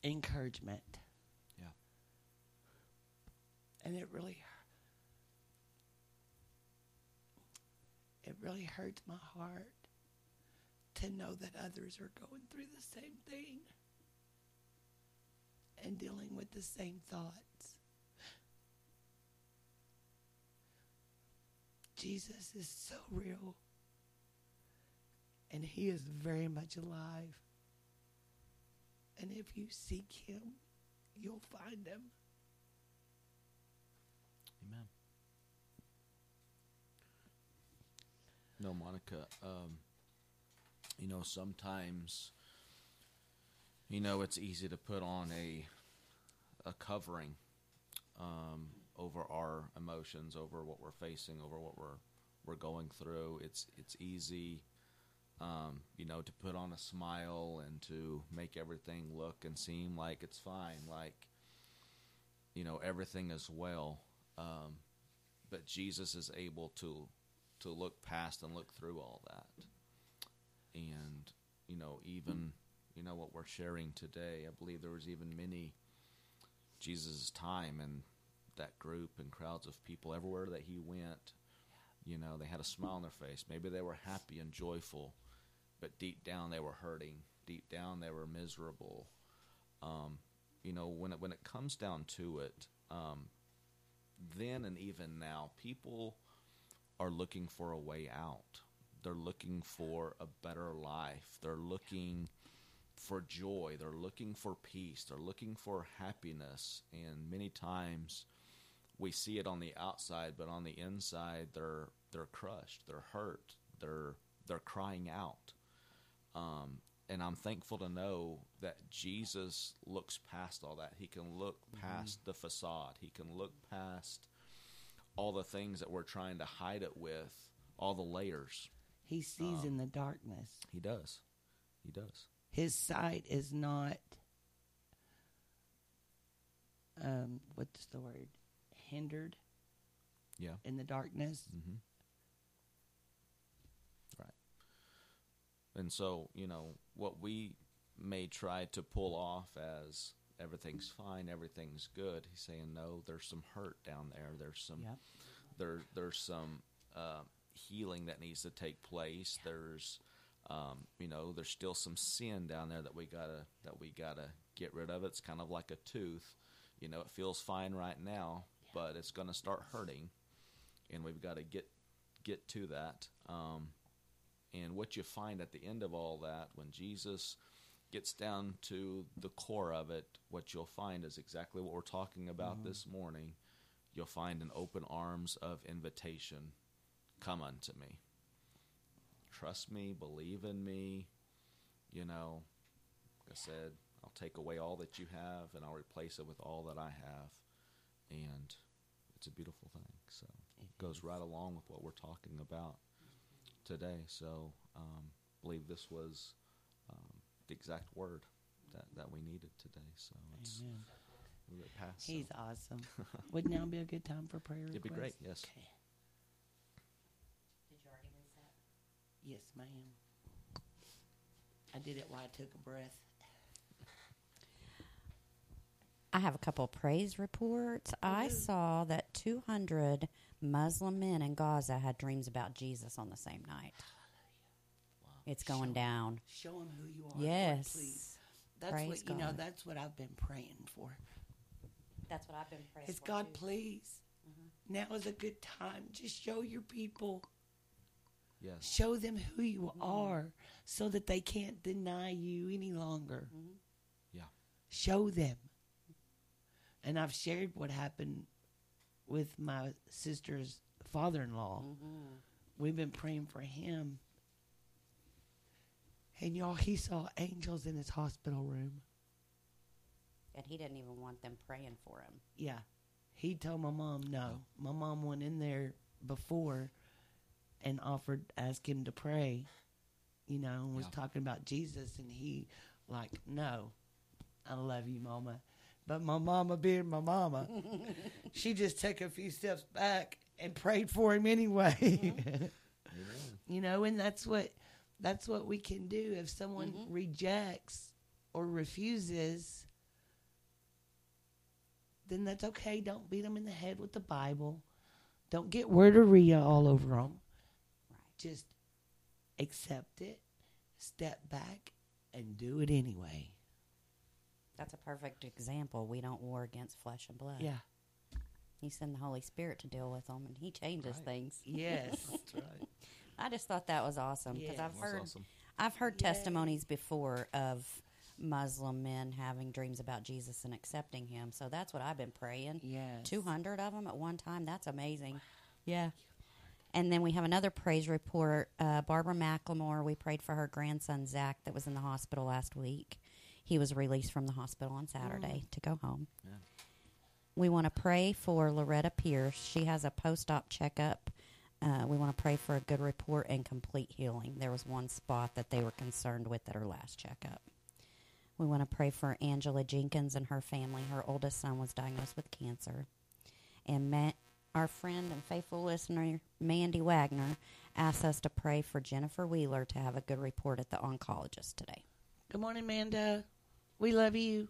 encouragement. Yeah. And it really hurts my heart to know that others are going through the same thing and dealing with the same thoughts. Jesus is so real, and he is very much alive. And if you seek him, you'll find him. Amen. No, Monica, sometimes, it's easy to put on a covering over our emotions, over what we're facing, over what we're going through. It's easy, to put on a smile and to make everything look and seem like it's fine, like, everything is well. But Jesus is able to look past and look through all that. And, even, what we're sharing today, I believe there was even many Jesus' time and that group and crowds of people everywhere that he went, they had a smile on their face. Maybe they were happy and joyful, but deep down they were hurting. Deep down they were miserable. When it comes down to it, then and even now, people are looking for a way out. They're looking for a better life. They're looking for joy. They're looking for peace. They're looking for happiness. And many times we see it on the outside, but on the inside they're crushed. They're hurt. They're crying out. And I'm thankful to know that Jesus looks past all that. He can look past the facade. He can look past all the things that we're trying to hide it with, all the layers. He sees in the darkness. He does. He does. His sight is not, what's the word, hindered. Yeah. In the darkness. Mm-hmm. Right. And so, what we may try to pull off as everything's fine, everything's good, he's saying, no, there's some hurt down there. There's some, there's some healing that needs to take place. There's, there's still some sin down there that we gotta get rid of. It's kind of like a tooth. It feels fine right now, but it's going to start hurting, and we've got to get to that. And what you find at the end of all that, when Jesus gets down to the core of it, what you'll find is exactly what we're talking about this morning. You'll find an open arms of invitation. Come unto me. Trust me, believe in me. Like I said, I'll take away all that you have and I'll replace it with all that I have. And it's a beautiful thing. So it goes right along with what we're talking about today. So I believe this was the exact word that we needed today. So it's past. He's awesome. Would now be a good time for prayer requests? It'd be great, yes. Okay. Did you already reset? Yes, ma'am. I did it while I took a breath. I have a couple of praise reports. I saw that 200 Muslim men in Gaza had dreams about Jesus on the same night. Wow. It's going down. Show them who you are. Yes. Lord, please. That's Praise what God. That's what I've been praying for. That's what I've been praying Is for. God, too. please. Now is a good time. Just show your people. Yes. Show them who you are so that they can't deny you any longer. Yeah. Show them. And I've shared what happened with my sister's father-in-law. We've been praying for him. And y'all, he saw angels in his hospital room. And he didn't even want them praying for him. Yeah. He told my mom no. My mom went in there before and asked him to pray, and was talking about Jesus. And he no, I love you, Mama. But my mama being my mama, she just took a few steps back and prayed for him anyway. And that's what we can do. If someone rejects or refuses, then that's okay. Don't beat them in the head with the Bible. Don't get worderia all over them. Right. Just accept it, step back, and do it anyway. That's a perfect example. We don't war against flesh and blood. Yeah. You send the Holy Spirit to deal with them, and He changes things. Yes. That's right. I just thought that was awesome because Yeah. I've heard Yay. testimonies before of Muslim men having dreams about Jesus and accepting Him. So that's what I've been praying. Yes. 200 of them at one time. That's amazing. Yeah. And then we have another praise report. Barbara McLemore, we prayed for her grandson, Zach, that was in the hospital last week. He was released from the hospital on Saturday to go home. Yeah. We want to pray for Loretta Pierce. She has a post-op checkup. We want to pray for a good report and complete healing. There was one spot that they were concerned with at her last checkup. We want to pray for Angela Jenkins and her family. Her oldest son was diagnosed with cancer. And our friend and faithful listener, Mandy Wagner, asked us to pray for Jennifer Wheeler to have a good report at the oncologist today. Good morning, Amanda. We love you.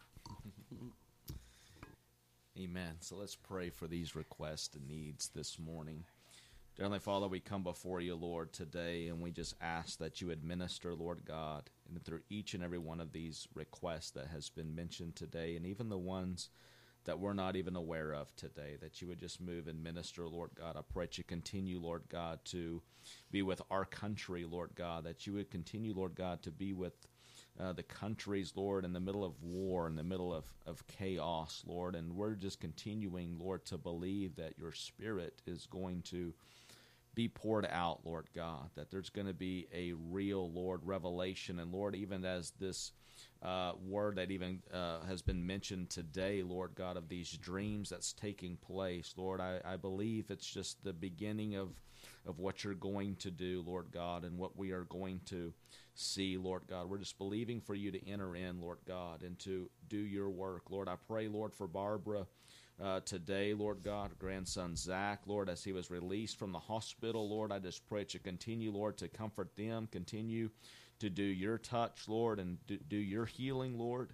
Amen. So let's pray for these requests and needs this morning. Dear Heavenly Father, we come before you, Lord, today, and we just ask that you administer, Lord God, and through each and every one of these requests that has been mentioned today, and even the ones that we're not even aware of today, that you would just move and minister, Lord God. I pray that you continue, Lord God, to be with our country, Lord God, that you would continue, Lord God, to be with the countries, Lord, in the middle of war, in the middle of chaos, Lord, and we're just continuing, Lord, to believe that your Spirit is going to be poured out, Lord God, that there's going to be a real, Lord, revelation, and Lord, even as this word that even has been mentioned today, Lord God, of these dreams that's taking place, Lord, I believe it's just the beginning of what you're going to do, Lord God, and what we are going to see, Lord God. We're just believing for you to enter in, Lord God, and to do your work. Lord, I pray, Lord, for Barbara today, Lord God, grandson Zach, Lord, as he was released from the hospital, Lord, I just pray that you continue, Lord, to comfort them, continue to do your touch, Lord, and do your healing, Lord,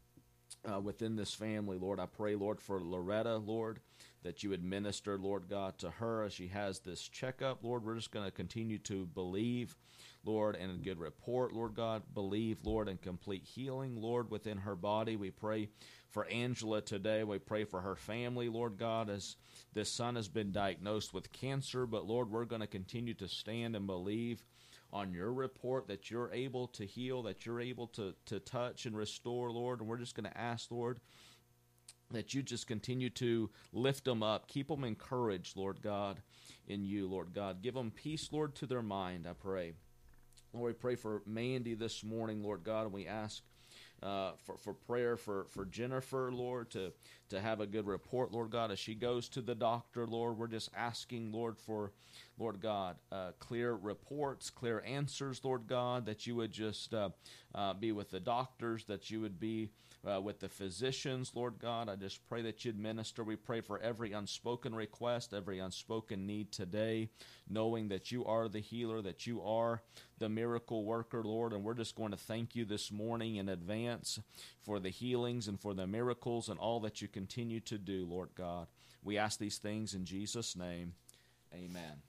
within this family, Lord. I pray, Lord, for Loretta, Lord, that you administer, Lord God, to her as she has this checkup, Lord. We're just going to continue to believe, Lord, and a good report, Lord God. Believe, Lord, in complete healing, Lord, within her body. We pray for Angela today. We pray for her family, Lord God, as this son has been diagnosed with cancer. But, Lord, we're going to continue to stand and believe on your report that you're able to heal, that you're able to touch and restore, Lord. And we're just going to ask, Lord, that you just continue to lift them up. Keep them encouraged, Lord God, in you, Lord God. Give them peace, Lord, to their mind, I pray. Lord, we pray for Mandy this morning, Lord God, and we ask for prayer for Jennifer, Lord, to have a good report, Lord God, as she goes to the doctor, Lord. We're just asking, Lord, for, Lord God, clear reports, clear answers, Lord God, that you would just be with the doctors, that you would be with the physicians, Lord God. I just pray that you'd minister. We pray for every unspoken request, every unspoken need today, knowing that you are the healer, that you are the miracle worker, Lord, and we're just going to thank you this morning in advance for the healings and for the miracles and all that you continue to do, Lord God. We ask these things in Jesus' name. Amen.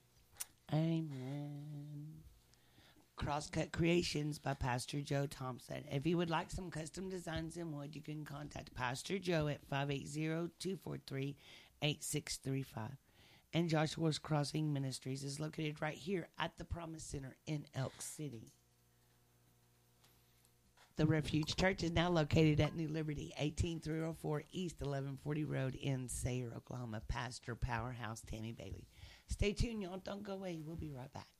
Amen. Crosscut Creations by Pastor Joe Thompson. If you would like some custom designs in wood, you can contact Pastor Joe at 580-243-8635. And Joshua's Crossing Ministries is located right here at the Promise Center in Elk City. The Refuge Church is now located at New Liberty, 18304 East 1140 Road in Sayre, Oklahoma. Pastor Powerhouse Tammy Bailey. Stay tuned, y'all. Don't go away. We'll be right back.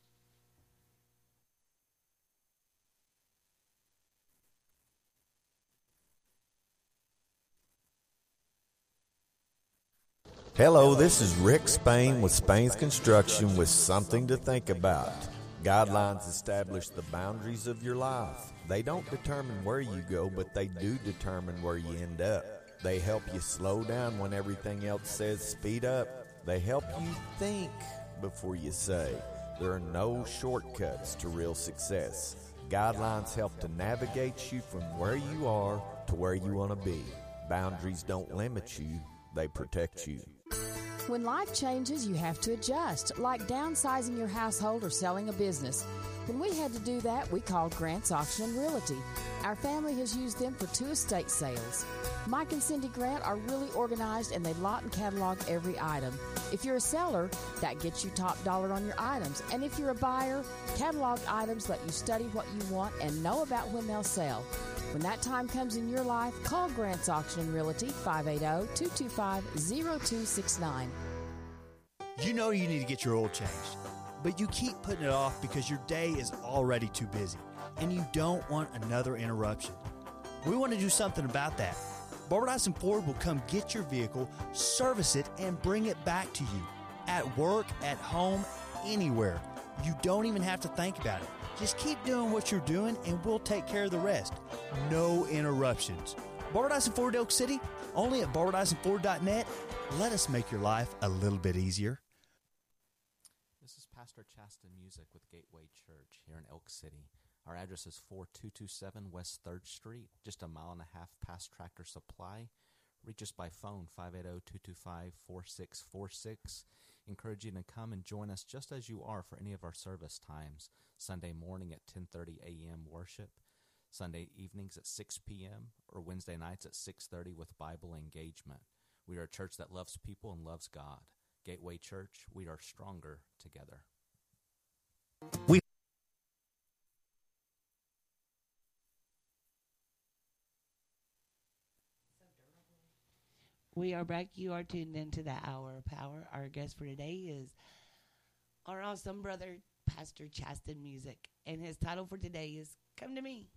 Hello, this is Rick Spain with Spain's Construction with something to think about. Guidelines establish the boundaries of your life. They don't determine where you go, but they do determine where you end up. They help you slow down when everything else says speed up. They help you think before you say. There are no shortcuts to real success. Guidelines help to navigate you from where you are to where you want to be. Boundaries don't limit you, they protect you. When life changes, you have to adjust, like downsizing your household or selling a business. When we had to do that, we called Grant's Auction and Realty. Our family has used them for 2 estate sales. Mike and Cindy Grant are really organized, and they lot and catalog every item. If you're a seller, that gets you top dollar on your items. And if you're a buyer, catalog items let you study what you want and know about when they'll sell. When that time comes in your life, call Grant's Auction and Realty, 580-225-0269. You know you need to get your oil changed, but you keep putting it off because your day is already too busy, and you don't want another interruption. We want to do something about that. Barbara Dyson Ford will come get your vehicle, service it, and bring it back to you. At work, at home, anywhere. You don't even have to think about it. Just keep doing what you're doing, and we'll take care of the rest. No interruptions. Barbara Dyson Ford Elk City, only at barbadysonford.net. Let us make your life a little bit easier. This is Pastor Chasten Music with Gateway Church here in Elk City. Our address is 4227 West 3rd Street, just a mile and a half past Tractor Supply. Reach us by phone, 580-225-4646. Encourage you to come and join us just as you are for any of our service times. Sunday morning at 10:30 a.m. worship, Sunday evenings at 6 p.m., or Wednesday nights at 6:30 with Bible engagement. We are a church that loves people and loves God. Gateway Church, we are stronger together. We are back. You are tuned into the Hour of Power. Our guest for today is our awesome brother, Pastor Chasten Music. And his title for today is Come to Me.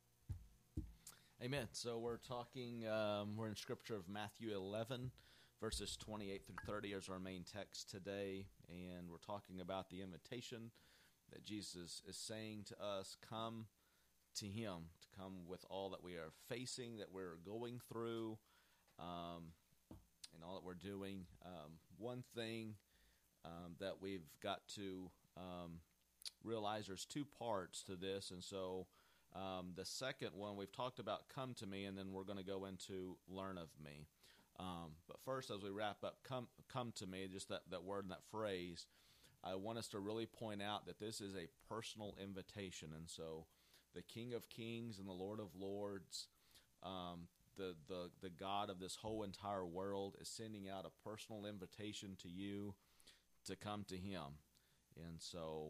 Amen. So we're talking, we're in Scripture of Matthew 11, verses 28 through 30 as our main text today. And we're talking about the invitation that Jesus is saying to us, come to him, to come with all that we are facing, that we're going through, and all that we're doing. One thing that we've got to realize, there's 2 parts to this, and so the second one, we've talked about come to me, and then we're going to go into learn of me. But first, as we wrap up, come to me, just that word and that phrase, I want us to really point out that this is a personal invitation, and so the King of Kings and the Lord of Lords, the God of this whole entire world is sending out a personal invitation to you to come to him. And so,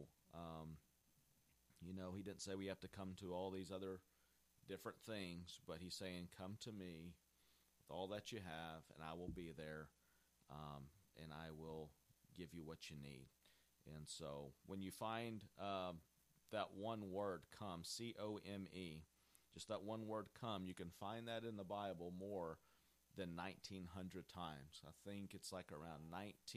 he didn't say we have to come to all these other different things, but he's saying, come to me with all that you have, and I will be there, and I will give you what you need. And so when you find that one word, come, C-O-M-E, just that one word, come, you can find that in the Bible more than 1,900 times. I think it's like around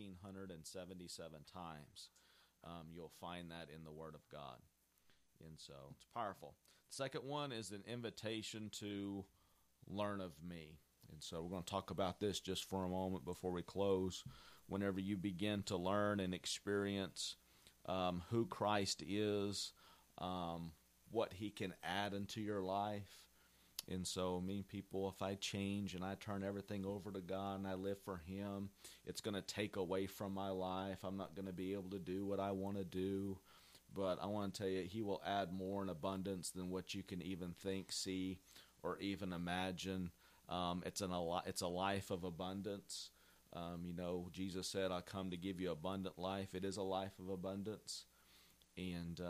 1,977 times you'll find that in the Word of God. And so it's powerful. The second one is an invitation to learn of me. And so we're going to talk about this just for a moment before we close. Whenever you begin to learn and experience who Christ is, what he can add into your life. And so many people, if I change and I turn everything over to God and I live for him, it's going to take away from my life. I'm not going to be able to do what I want to do. But I want to tell you, he will add more in abundance than what you can even think, see, or even imagine. It's a life of abundance. Jesus said, I come to give you abundant life. It is a life of abundance. And,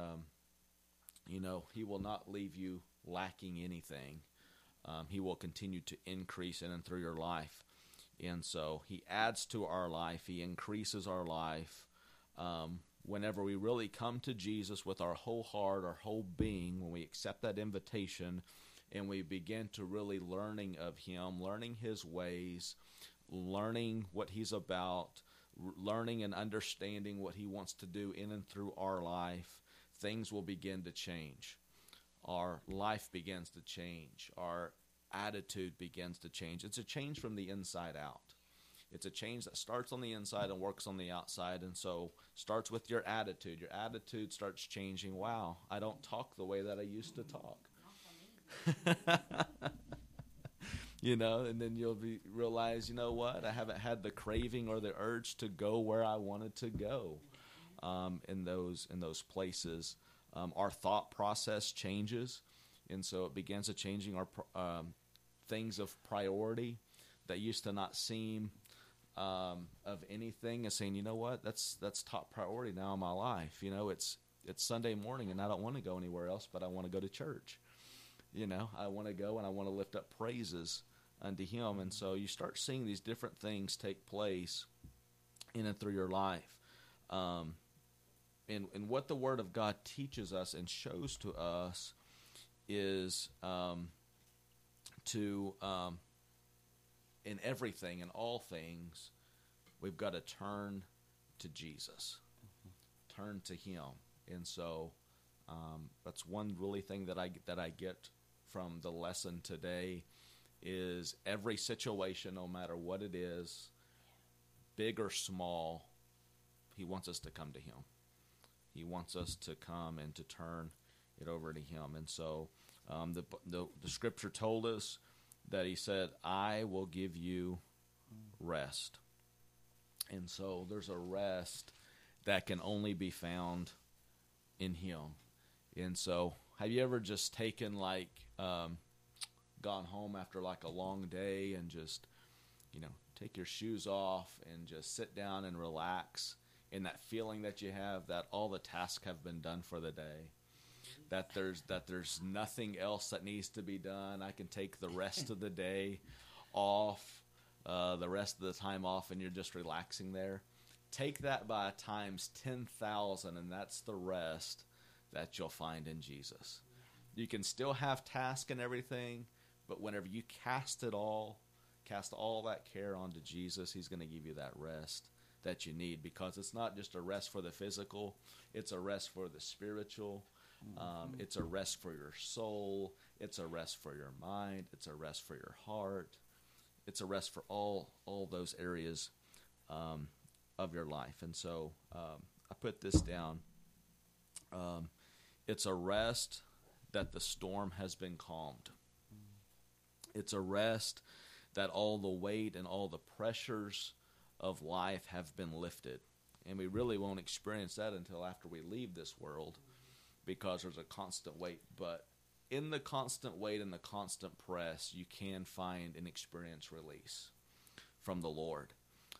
he will not leave you lacking anything. He will continue to increase in and through your life. And so he adds to our life. He increases our life. Whenever we really come to Jesus with our whole heart, our whole being, when we accept that invitation and we begin to really learning of him, learning his ways, learning what he's about, learning and understanding what he wants to do in and through our life, things will begin to change. Our life begins to change. Our attitude begins to change. It's a change from the inside out. It's a change that starts on the inside and works on the outside, and so starts with your attitude. Your attitude starts changing. Wow, I don't talk the way that I used to talk. and then you'll realize, you know what, I haven't had the craving or the urge to go where I wanted to go in those places. Our thought process changes, and so it begins to changing our things of priority that used to not seem of anything, and saying, you know what, that's top priority now in my life. It's Sunday morning, and I don't want to go anywhere else, but I want to go to church. I want to go and I want to lift up praises unto Him. And so you start seeing these different things take place in and through your life. And what the Word of God teaches us and shows to us is in everything, in all things, we've got to turn to Jesus. Turn to Him. And so that's one really thing that I get from the lesson today is every situation, no matter what it is, big or small, He wants us to come to Him. He wants us to come and to turn it over to Him. And so the Scripture told us that He said, I will give you rest. And so there's a rest that can only be found in Him. And so have you ever just taken gone home after a long day and just, take your shoes off and just sit down and relax in that feeling that you have that all the tasks have been done for the day, that there's nothing else that needs to be done. I can take the rest of the day off, the rest of the time off, and you're just relaxing there. Take that by times 10,000, and that's the rest that you'll find in Jesus. You can still have task and everything, but whenever you cast all that care onto Jesus, He's going to give you that rest that you need, because it's not just a rest for the physical, it's a rest for the spiritual, it's a rest for your soul, it's a rest for your mind, it's a rest for your heart, it's a rest for all those areas of your life. And so I put this down. It's a rest that the storm has been calmed. It's a rest that all the weight and all the pressures of life have been lifted. And we really won't experience that until after we leave this world, because there's a constant weight. But in the constant weight and the constant press, you can find and experience release from the Lord.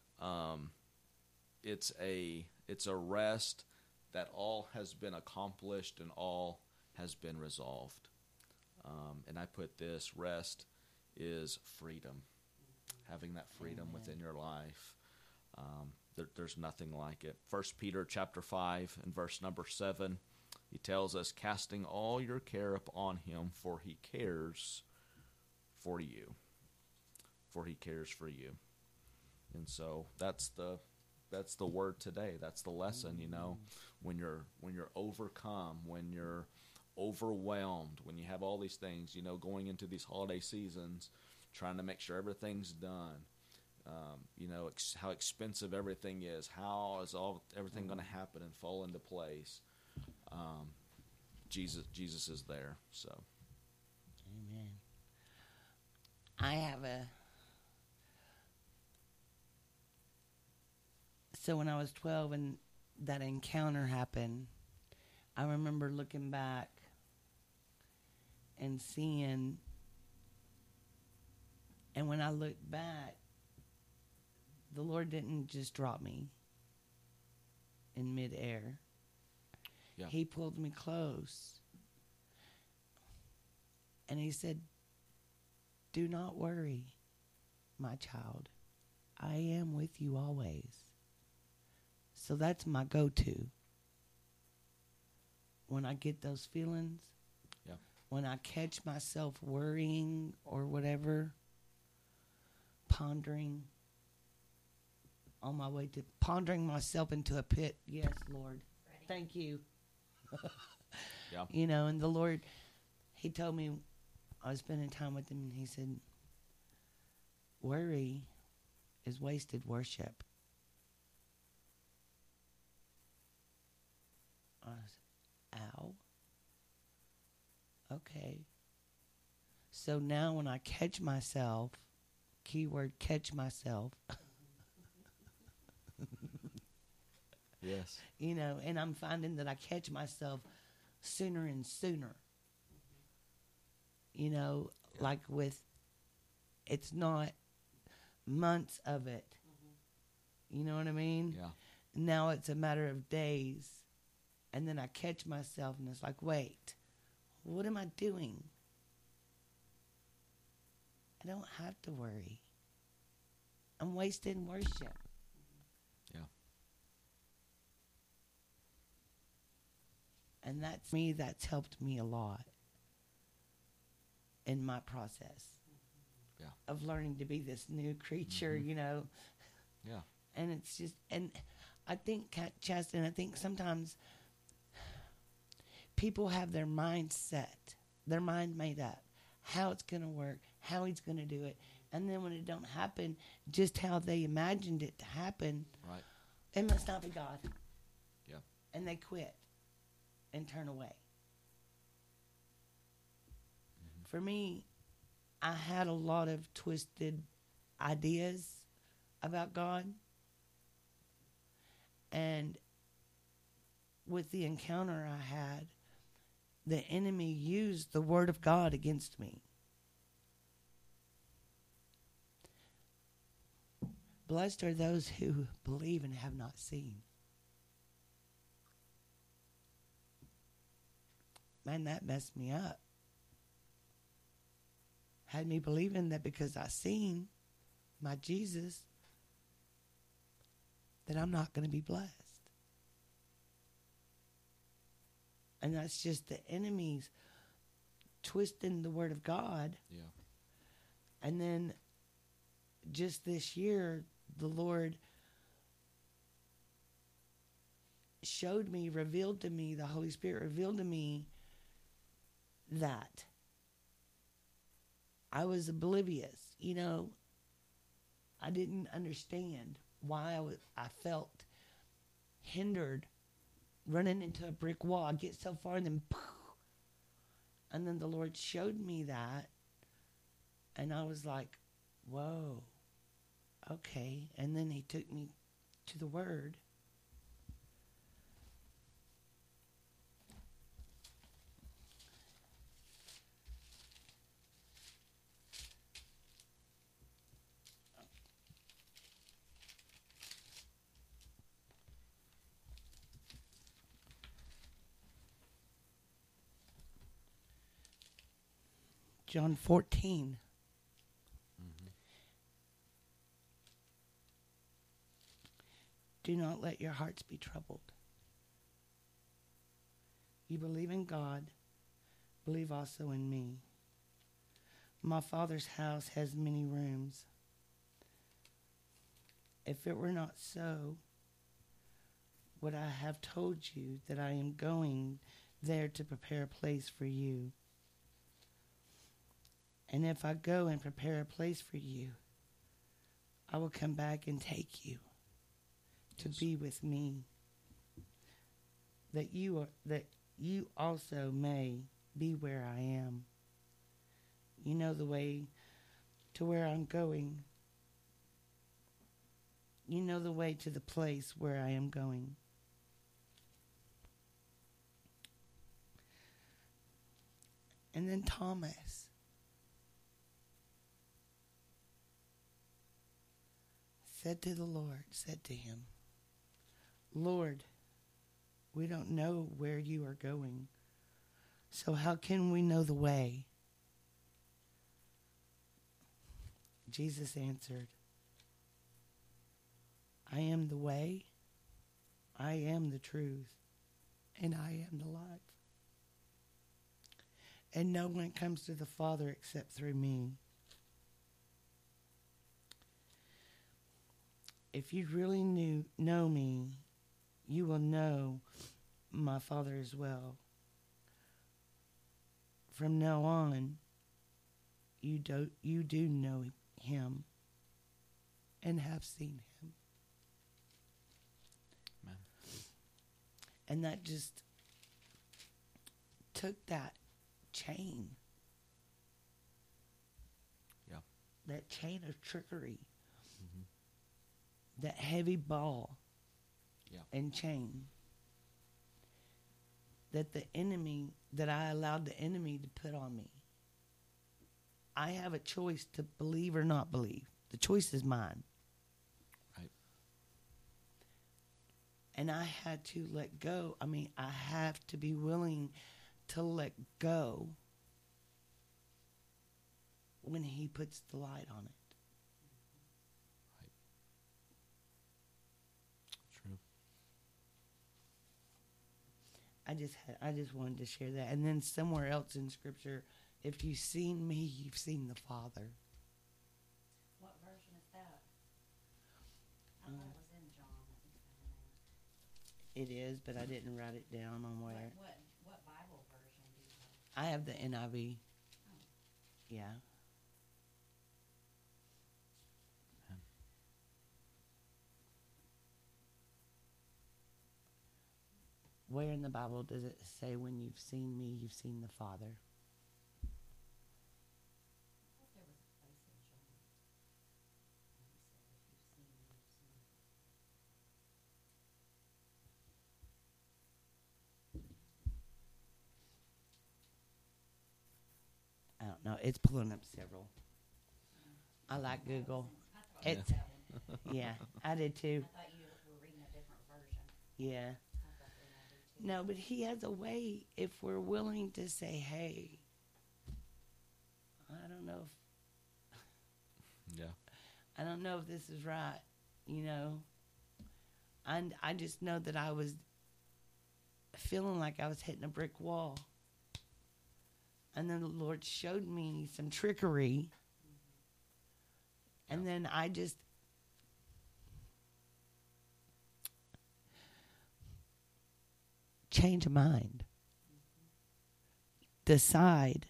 It's a rest that all has been accomplished and all has been resolved. And I put this, rest is freedom. Having that freedom within your life. There's nothing like it. 1 Peter chapter 5 and verse number 7, he tells us, casting all your care upon Him, for He cares for you. For He cares for you. And so that's the word today. That's the lesson, when you're overcome, when you're overwhelmed, when you have all these things, going into these holiday seasons, trying to make sure everything's done, how expensive everything is, how is everything going to happen and fall into place. Jesus is there. So, amen. I have so when I was 12 and that encounter happened, I remember looking back and seeing, and when I looked back, the Lord didn't just drop me in midair. Yeah. He pulled me close. And He said, do not worry, my child. I am with you always. So that's my go-to. When I get those feelings, when I catch myself worrying or whatever, pondering on my way to pondering myself into a pit. Yes, Lord. Ready. Thank you. And the Lord, He told me, I was spending time with Him, and He said, worry is wasted worship. I said, ow. Okay. So now when I catch myself, keyword catch myself, Yes. you know, and I'm finding that I catch myself sooner and sooner. You know, like with, it's not months of it. You know what I mean? Yeah. Now it's a matter of days. And then I catch myself and it's like, wait, what am I doing? I don't have to worry. I'm wasting worship. Yeah. And that's helped me a lot in my process. Yeah. Of learning to be this new creature, you know. Yeah. And it's just, and I think, Chaston, I think sometimes people have their mind set, their mind made up, how it's going to work, how he's going to do it. And then when it don't happen, just how they imagined it to happen, Right. it must not be God. Yeah. And they quit and turn away. For me, I had a lot of twisted ideas about God. And with the encounter I had, the enemy used the word of God against me. Blessed are those who believe and have not seen. Man, that messed me up. Had me believing that because I seen my Jesus, that I'm not going to be blessed. And that's just the enemy's twisting the word of God. Yeah. And then just this year, the Lord showed me, revealed to me, the Holy Spirit revealed to me that I was oblivious. You know, I didn't understand why I felt hindered, running into a brick wall. I get so far and then poof, and then the Lord showed me that, and I was like, whoa, okay. And then he took me to the Word. John 14. Do not let your hearts be troubled. You believe in God, believe also in me. My Father's house has many rooms. If it were not so, would I have told you that I am going there to prepare a place for you? And if I go and prepare a place for you, I will come back and take you to be with me, that you also may be where I am. You know the way to where I'm going. You know the way to the place where I am going. And then Thomas said to him, Lord, we don't know where you are going, so how can we know the way? Jesus answered, I am the way, I am the truth, and I am the life. And no one comes to the Father except through me. If you really know me, you will know my Father as well. From now on, you do know him and have seen him. Amen. And that just took that chain that chain of trickery, that heavy ball and chain that I allowed the enemy to put on me. I have a choice to believe or not believe. The choice is mine. Right. And I had to let go. I mean, I have to be willing to let go when he puts the light on it. Right. True. I just wanted to share that. And then somewhere else in Scripture, if you've seen me, you've seen the Father. What version is that? I thought it was in John. It is, but I didn't write it down on where. What Bible version do you have? I have the NIV. Oh. Yeah. Where in the Bible does it say, when you've seen me, you've seen the Father? I thought there was a place in John. And it said, if you've seen me, you've seen the I don't know. It's pulling up several. I like Google. It's, yeah, I did too. I thought you were reading a different version. Yeah. I thought that I did too. No, but he has a way, if we're willing to say, hey, I don't know if this is right, you know. And I just know that I was feeling like I was hitting a brick wall. And then the Lord showed me some trickery. And then I just change a mind. Decide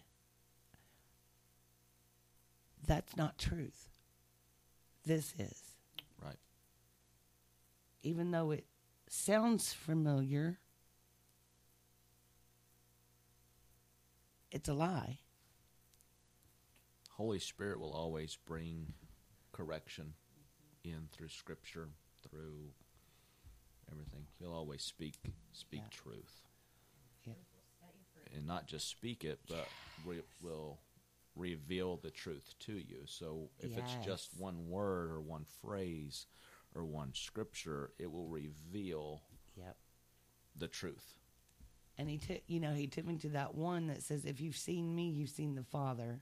that's not truth. This is. Right. Even though it sounds familiar, it's a lie. Holy Spirit will always bring correction in through Scripture, through everything. He'll always speak truth. Yeah. And not just speak it, but will reveal the truth to you. So if it's just one word or one phrase or one scripture, it will reveal the truth. And he took me to that one that says, if you've seen me, you've seen the Father.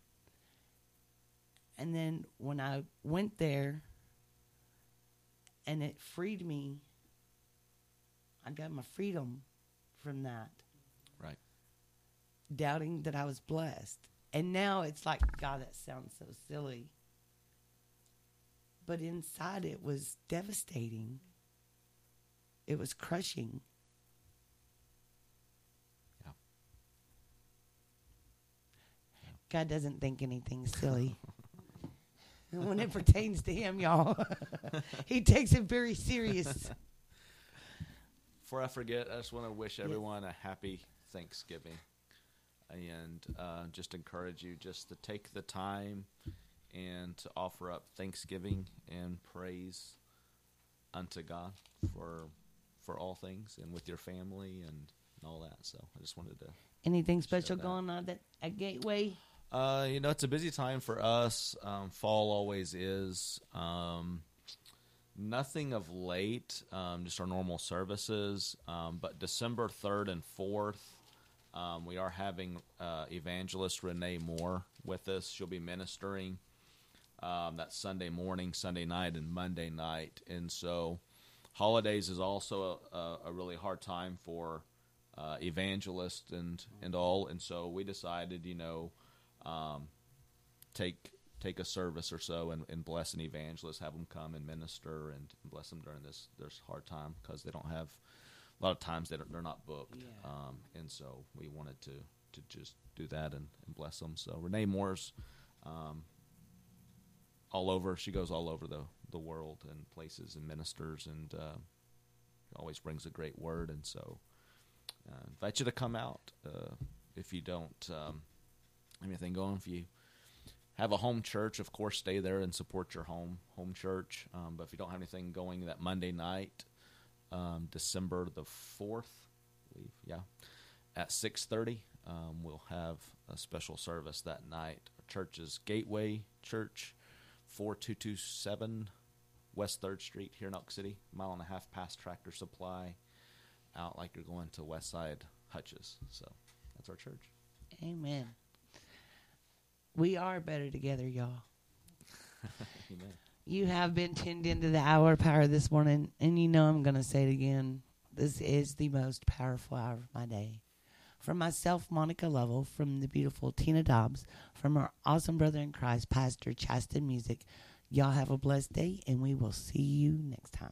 And then when I went there and it freed me, I got my freedom from that. Right. Doubting that I was blessed. And now it's like, God, that sounds so silly. But inside it was devastating. It was crushing. Yeah. God doesn't think anything silly. When it pertains to him, y'all, he takes it very serious. Before I forget, I just want to wish everyone a happy Thanksgiving. And just encourage you just to take the time and to offer up thanksgiving and praise unto God for all things and with your family and all that. So I just wanted to. Anything special going on at Gateway? It's a busy time for us. Fall always is. Nothing of late, just our normal services. But December 3rd and 4th, we are having evangelist Renee Moore with us. She'll be ministering that Sunday morning, Sunday night, and Monday night. And so holidays is also a really hard time for evangelists and all. And so we decided, take a service or so and bless an evangelist, have them come and minister and bless them during this hard time because they don't have a lot of times they're not booked. Yeah. And so we wanted to just do that and bless them. So Renee Moore's all over. She goes all over the world and places and ministers and always brings a great word. And so invite you to come out if you don't have anything going. If you have a home church, of course, stay there and support your home church. But if you don't have anything going that Monday night, December the 4th, I believe, at 6:30, we'll have a special service that night. Our church is Gateway Church, 4227 West 3rd Street here in Elk City, 1.5 miles past Tractor Supply, out like you're going to Westside Hutch's. So that's our church. Amen. We are better together, y'all. Amen. You have been tuned into the Hour of Power this morning, and you know I'm going to say it again. This is the most powerful hour of my day. From myself, Monica Lovell, from the beautiful Tina Dobbs, from our awesome brother in Christ, Pastor Chasten Music, y'all have a blessed day, and we will see you next time.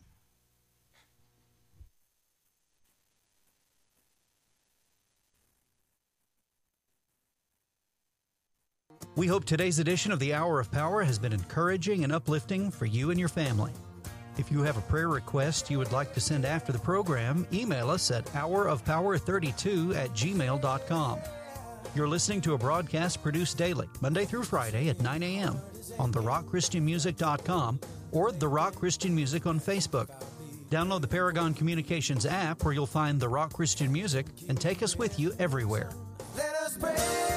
We hope today's edition of the Hour of Power has been encouraging and uplifting for you and your family. If you have a prayer request you would like to send after the program, email us at hourofpower32@gmail.com. You're listening to a broadcast produced daily, Monday through Friday at 9 a.m. on therockchristianmusic.com or The Rock Christian Music on Facebook. Download the Paragon Communications app where you'll find The Rock Christian Music and take us with you everywhere. Let us pray.